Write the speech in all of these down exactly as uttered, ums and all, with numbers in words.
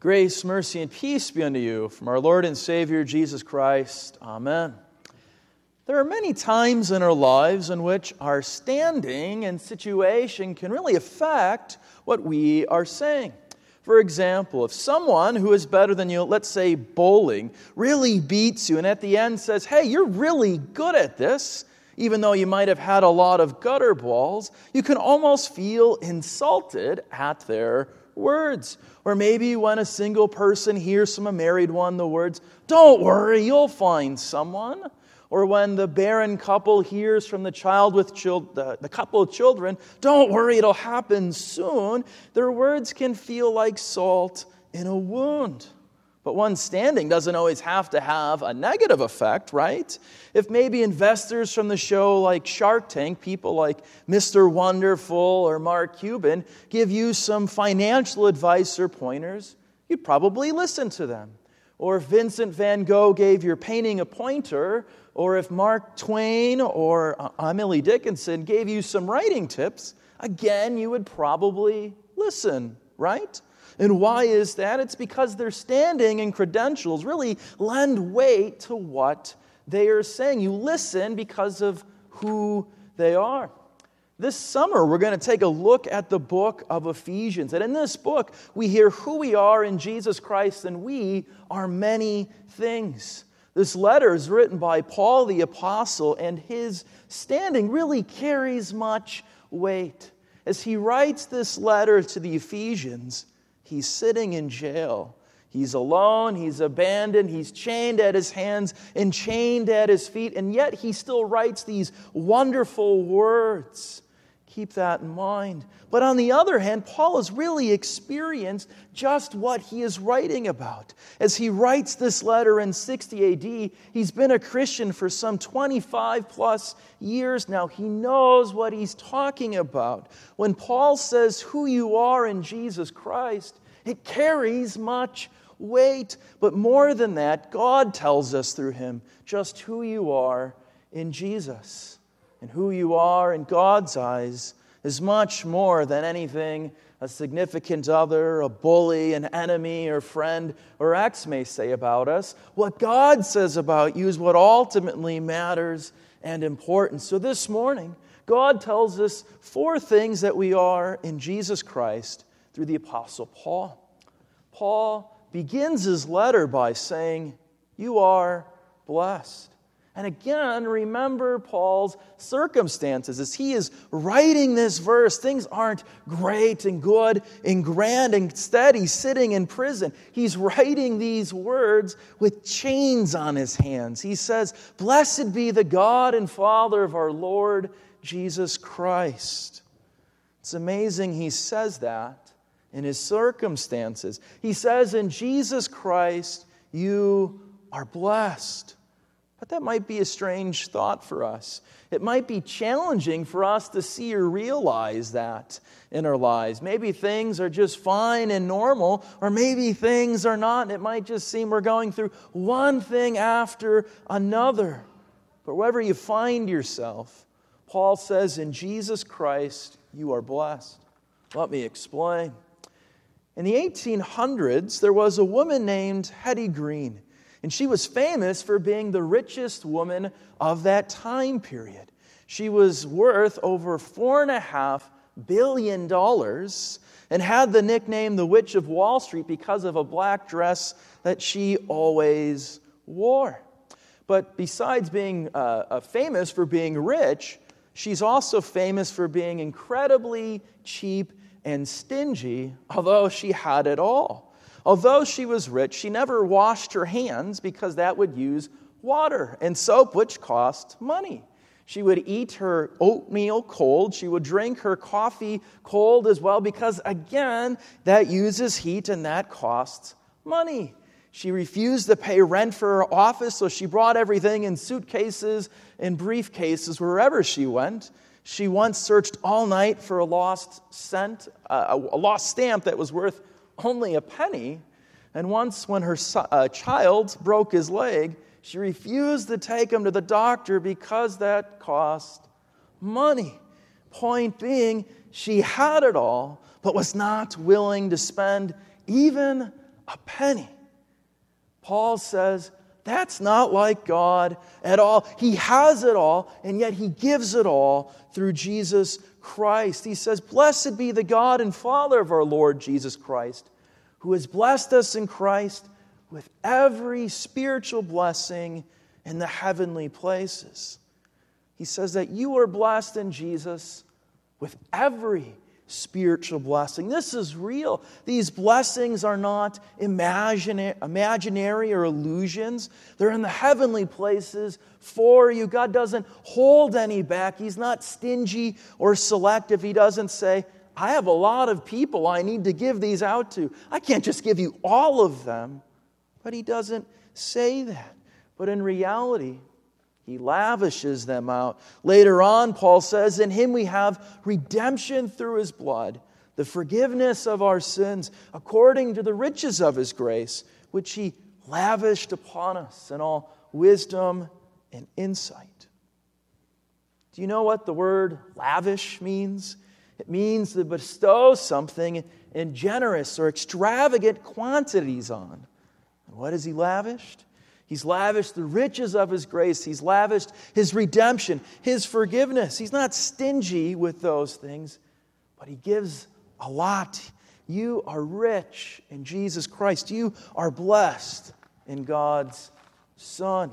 Grace, mercy, and peace be unto you from our Lord and Savior, Jesus Christ. Amen. There are many times in our lives in which our standing and situation can really affect what we are saying. For example, if someone who is better than you, let's say bowling, really beats you and at the end says, hey, you're really good at this, even though you might have had a lot of gutter balls, you can almost feel insulted at their words. Or maybe when a single person hears from a married one the words, don't worry, you'll find someone. Or when the barren couple hears from the child with chil- the, the couple of children, don't worry, it'll happen soon. Their words can feel like salt in a wound. But one standing doesn't always have to have a negative effect, right? If maybe investors from the show like Shark Tank, people like Mister Wonderful or Mark Cuban, give you some financial advice or pointers, you'd probably listen to them. Or if Vincent van Gogh gave your painting a pointer, or if Mark Twain or Emily Dickinson gave you some writing tips, again, you would probably listen, right? And why is that? It's because their standing and credentials really lend weight to what they are saying. You listen because of who they are. This summer, we're going to take a look at the book of Ephesians. And in this book, we hear who we are in Jesus Christ, and we are many things. This letter is written by Paul the Apostle, and his standing really carries much weight. As he writes this letter to the Ephesians, he's sitting in jail. He's alone, he's abandoned, he's chained at his hands and chained at his feet, and yet he still writes these wonderful words. Keep that in mind. But on the other hand, Paul has really experienced just what he is writing about. As he writes this letter in sixty A D, he's been a Christian for some twenty-five plus years now. He knows what he's talking about. When Paul says who you are in Jesus Christ, it carries much weight. But more than that, God tells us through him just who you are in Jesus. And who you are in God's eyes is much more than anything a significant other, a bully, an enemy, or friend, or ex may say about us. What God says about you is what ultimately matters and important. So this morning, God tells us four things that we are in Jesus Christ through the Apostle Paul. Paul begins his letter by saying, you are blessed. And again, remember Paul's circumstances. As he is writing this verse, things aren't great and good and grand. Instead, he's sitting in prison. He's writing these words with chains on his hands. He says, blessed be the God and Father of our Lord Jesus Christ. It's amazing he says that in his circumstances. He says, in Jesus Christ, you are blessed. But that might be a strange thought for us. It might be challenging for us to see or realize that in our lives. Maybe things are just fine and normal, or maybe things are not. It might just seem we're going through one thing after another. But wherever you find yourself, Paul says, in Jesus Christ, you are blessed. Let me explain. In the eighteen hundreds, there was a woman named Hetty Green. And she was famous for being the richest woman of that time period. She was worth over four and a half billion dollars and had the nickname the Witch of Wall Street because of a black dress that she always wore. But besides being uh, famous for being rich, she's also famous for being incredibly cheap and stingy, although she had it all. Although she was rich, she never washed her hands because that would use water and soap, which cost money. She would eat her oatmeal cold. She would drink her coffee cold as well because, again, that uses heat and that costs money. She refused to pay rent for her office, so she brought everything in suitcases and briefcases wherever she went. She once searched all night for a lost cent, uh, a lost stamp that was worth only a penny, and once when her uh, child broke his leg, she refused to take him to the doctor because that cost money. Point being, she had it all, but was not willing to spend even a penny. Paul says, that's not like God at all. He has it all, and yet He gives it all through Jesus Christ. He says, blessed be the God and Father of our Lord Jesus Christ, who has blessed us in Christ with every spiritual blessing in the heavenly places. He says that you are blessed in Jesus with every spiritual blessing. This is real. These blessings are not imagina- imaginary or illusions. They're in the heavenly places for you. God doesn't hold any back. He's not stingy or selective. He doesn't say, I have a lot of people I need to give these out to. I can't just give you all of them. But He doesn't say that. But in reality, He lavishes them out. Later on, Paul says, in Him we have redemption through His blood, the forgiveness of our sins, according to the riches of His grace, which He lavished upon us in all wisdom and insight. Do you know what the word lavish means? It means to bestow something in generous or extravagant quantities on. And what has He lavished? He's lavished the riches of His grace. He's lavished His redemption, His forgiveness. He's not stingy with those things, but He gives a lot. You are rich in Jesus Christ. You are blessed in God's Son.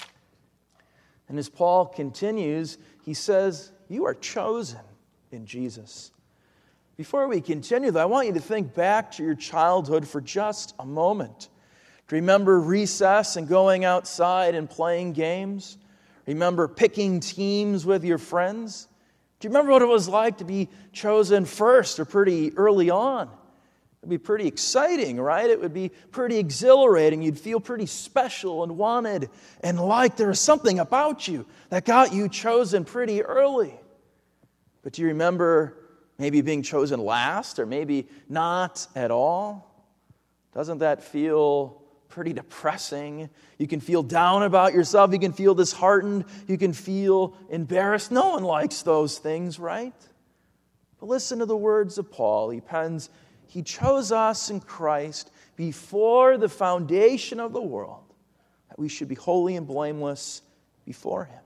And as Paul continues, he says, you are chosen in Jesus. Before we continue, though, I want you to think back to your childhood for just a moment. Do you remember recess and going outside and playing games? Remember picking teams with your friends? Do you remember what it was like to be chosen first or pretty early on? It would be pretty exciting, right? It would be pretty exhilarating. You'd feel pretty special and wanted and like there was something about you that got you chosen pretty early. But do you remember maybe being chosen last or maybe not at all? Doesn't that feel pretty depressing? You can feel down about yourself. You can feel disheartened. You can feel embarrassed. No one likes those things, right? But listen to the words of Paul. He pens, He chose us in Christ before the foundation of the world, that we should be holy and blameless before Him.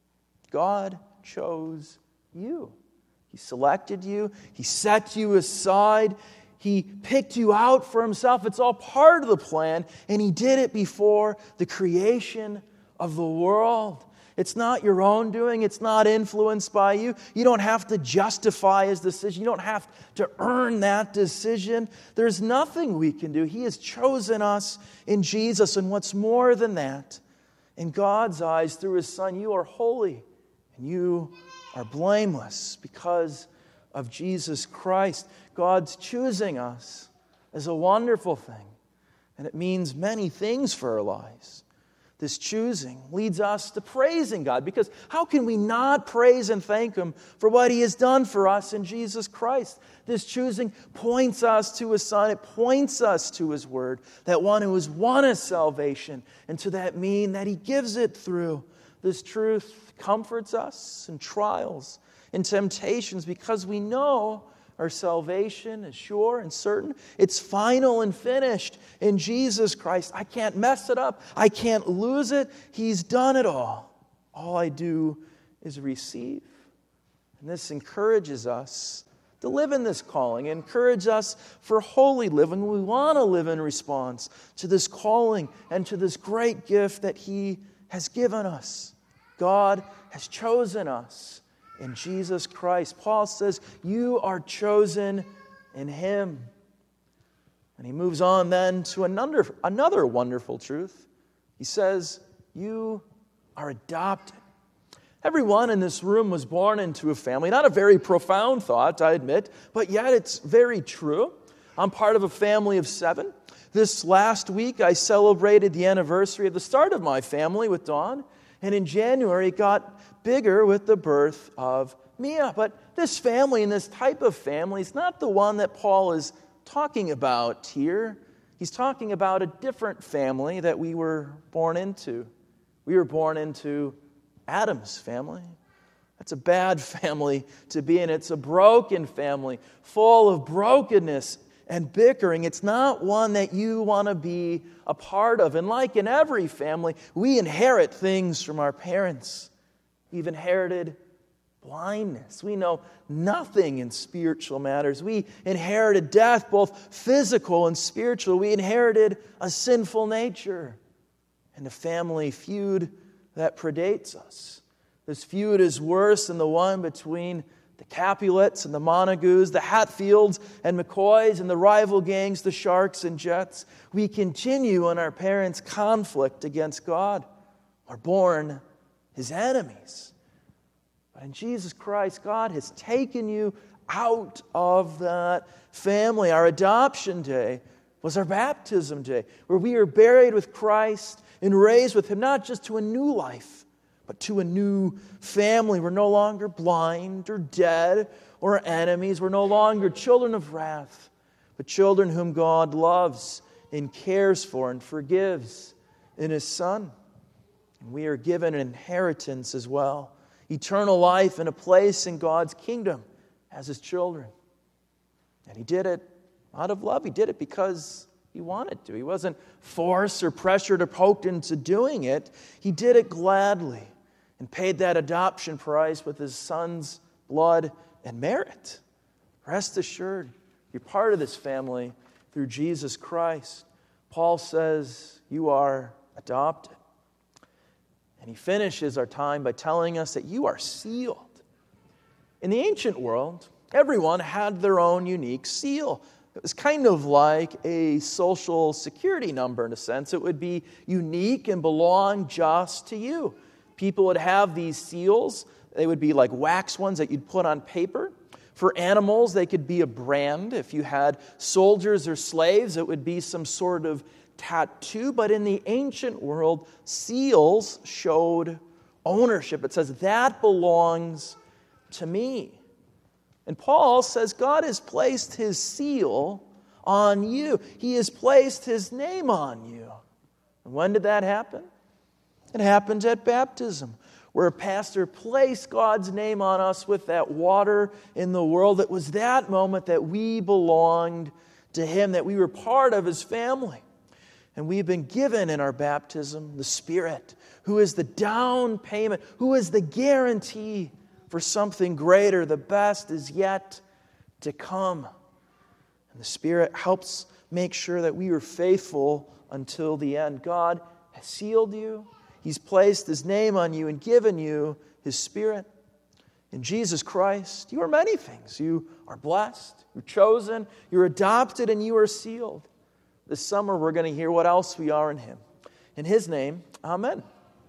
God chose you. He selected you. He set you aside. He picked you out for Himself. It's all part of the plan, and He did it before the creation of the world. It's not your own doing. It's not influenced by you. You don't have to justify His decision. You don't have to earn that decision. There's nothing we can do. He has chosen us in Jesus, and what's more than that, in God's eyes, through His Son, you are holy, and you are blameless because of Jesus Christ. God's choosing us is a wonderful thing, and it means many things for our lives. This choosing leads us to praising God, because how can we not praise and thank Him for what He has done for us in Jesus Christ? This choosing points us to His Son. It points us to His Word, that one who has won us salvation, and to that mean that He gives it through. This truth comforts us in trials and temptations, because we know our salvation is sure and certain. It's final and finished in Jesus Christ. I can't mess it up. I can't lose it. He's done it all. All I do is receive. And this encourages us to live in this calling. It encourages us for holy living. We want to live in response to this calling and to this great gift that He has given us. God has chosen us in Jesus Christ. Paul says, you are chosen in Him. And he moves on then to another, another wonderful truth. He says, you are adopted. Everyone in this room was born into a family. Not a very profound thought, I admit, but yet it's very true. I'm part of a family of seven. This last week, I celebrated the anniversary of the start of my family with Dawn. And in January, it got bigger with the birth of Mia. But this family and this type of family is not the one that Paul is talking about here. He's talking about a different family that we were born into. We were born into Adam's family. That's a bad family to be in. It's a broken family, full of brokenness and bickering. It's not one that you want to be a part of. And like in every family, we inherit things from our parents. We've inherited blindness. We know nothing in spiritual matters. We inherited death, both physical and spiritual. We inherited a sinful nature and a family feud that predates us. This feud is worse than the one between the Capulets and the Montagues, the Hatfields and McCoys, and the rival gangs, the Sharks and Jets. We continue in our parents' conflict against God. We're born His enemies. But in Jesus Christ, God has taken you out of that family. Our adoption day was our baptism day, where we are buried with Christ and raised with Him, not just to a new life, but to a new family. We're no longer blind or dead or enemies. We're no longer children of wrath, but children whom God loves and cares for and forgives in His Son. And we are given an inheritance as well, eternal life and a place in God's kingdom as His children. And He did it out of love. He did it because He wanted to. He wasn't forced or pressured or poked into doing it. He did it gladly and paid that adoption price with His Son's blood and merit. Rest assured, you're part of this family through Jesus Christ. Paul says you are adopted. And he finishes our time by telling us that you are sealed. In the ancient world, everyone had their own unique seal. It was kind of like a social security number in a sense. It would be unique and belong just to you. People would have these seals. They would be like wax ones that you'd put on paper. For animals, they could be a brand. If you had soldiers or slaves, it would be some sort of tattoo. But in the ancient world, seals showed ownership. It says, that belongs to me. And Paul says God has placed His seal on you. He has placed His name on you. And when did that happen? It happened at baptism, where a pastor placed God's name on us with that water in the world. It was that moment that we belonged to Him, that we were part of His family. And we've been given in our baptism the Spirit, who is the down payment, who is the guarantee for something greater. The best is yet to come. And the Spirit helps make sure that we are faithful until the end. God has sealed you. He's placed His name on you and given you His Spirit. In Jesus Christ, you are many things. You are blessed, you're chosen, you're adopted, and you are sealed. This summer, we're going to hear what else we are in Him. In His name, amen.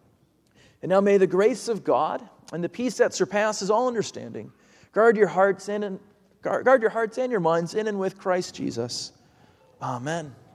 And now may the grace of God and the peace that surpasses all understanding guard your hearts in and guard, guard your hearts and your minds in and with Christ Jesus. Amen.